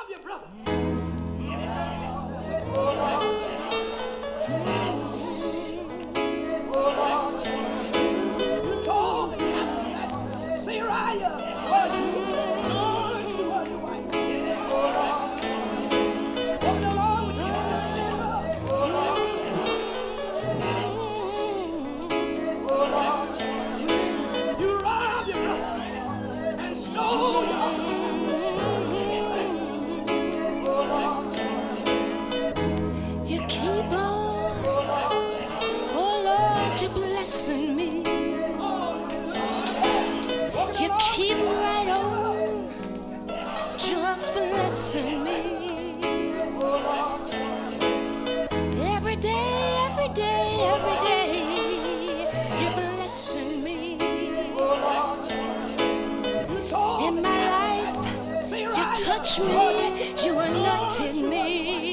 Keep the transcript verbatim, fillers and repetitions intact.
you, brother. You told the captain that Sariah was Lord, she was your wife. Walking along with you. You robbed your brother and stole your You keep on, oh Lord, you're blessing me. You keep right on, just blessing me. Every day, every day, every day, you're blessing me. In my life, you touch me, you anointed me.